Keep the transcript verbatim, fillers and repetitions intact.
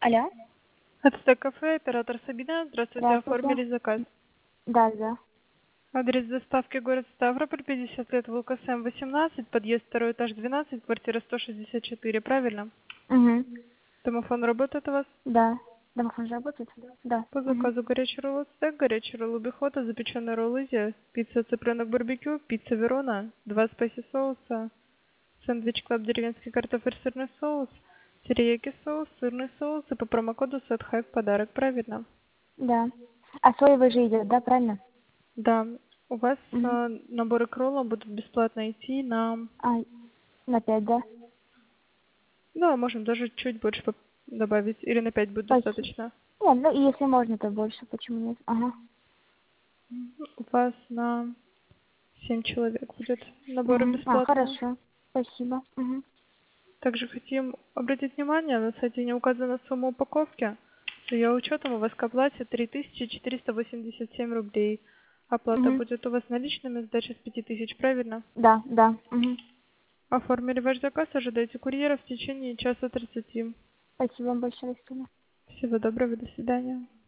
Алло, Ацтек кафе, оператор Сабина. Здравствуйте, здравствуйте. оформили заказ. Да, да. Адрес доставки город Ставрополь, пятьдесят лет, ВЛКСМ восемнадцать, подъезд второй этаж двенадцать, квартира сто шестьдесят четыре, правильно? Угу. Домофон работает у вас? Да. Домофон же работает? Да. По Угу. заказу горячий ролл ацтек, горячий ролл бихота, запеченный ролл изи, пицца цыпленок барбекю, пицца верона, два спайси соуса, сэндвич клаб деревенский картофель сырный соус, терияки соус, сырный соус и по промокоду сетхай в подарок, правильно? Да. А соевый же идет, да, правильно? Да, у вас Угу. э, наборы к роллам будут бесплатно идти на... А, на пять, да? Да, можем даже чуть больше поп- добавить. Или на пять будет Спасибо. достаточно. Нет, ну если можно, то больше, почему нет? Ага. Мгм. У вас на семь человек будет наборы Угу. А, бесплатные. хорошо. Спасибо. Угу. Также хотим обратить внимание, на сайте не указана сумма упаковки. С ее учетом у вас к оплате три тысячи четыреста восемьдесят семь рублей. Оплата Угу. будет у вас наличными, сдача с пяти тысяч, правильно? Да, да. Угу. Оформили ваш заказ, ожидайте курьера в течение часа тридцати. Спасибо вам большое, Кристина. Всего доброго, до свидания.